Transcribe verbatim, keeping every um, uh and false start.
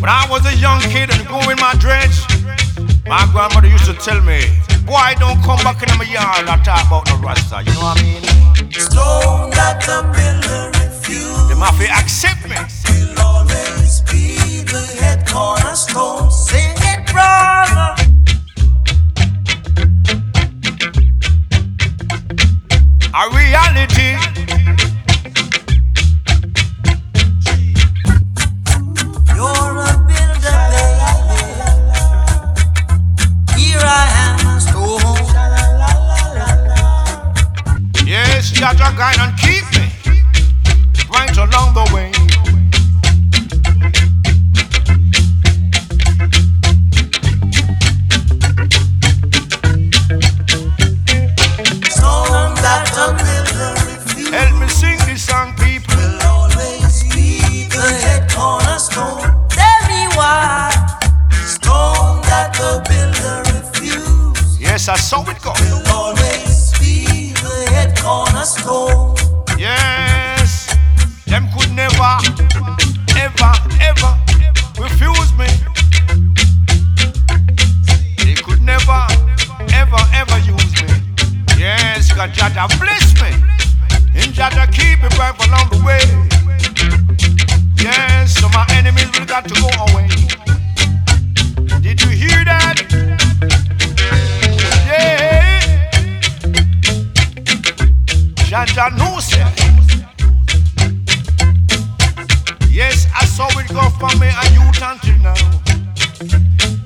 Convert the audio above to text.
When I was a young kid and going my dreads, my grandmother used to tell me, boy, don't come back in my yard and talk about no Rasta. You know what I mean? Stone that the miller refused. They might accept me. Will always be the head cornerstone. Sing it, brother. A reality. You're a builder, baby. Here I am, a stone. Yes, Jaja guide and keep me right along the way. Stone that the miller refused. Help me sing this song, people. Will always be the head cornerstone. Tell me why. Stone that the builder refused. Yes, I saw it go. Will always be the head cornerstone. Yes, them could never, ever, ever refuse me. They could never, ever, ever use me. Yes, God Jaja bless me. And Jaja keep me right along the way. Yes, so my enemies will got to go away. Did you hear that? Yeah. Jaja knows it. Yes, I saw it go from me and youth until now.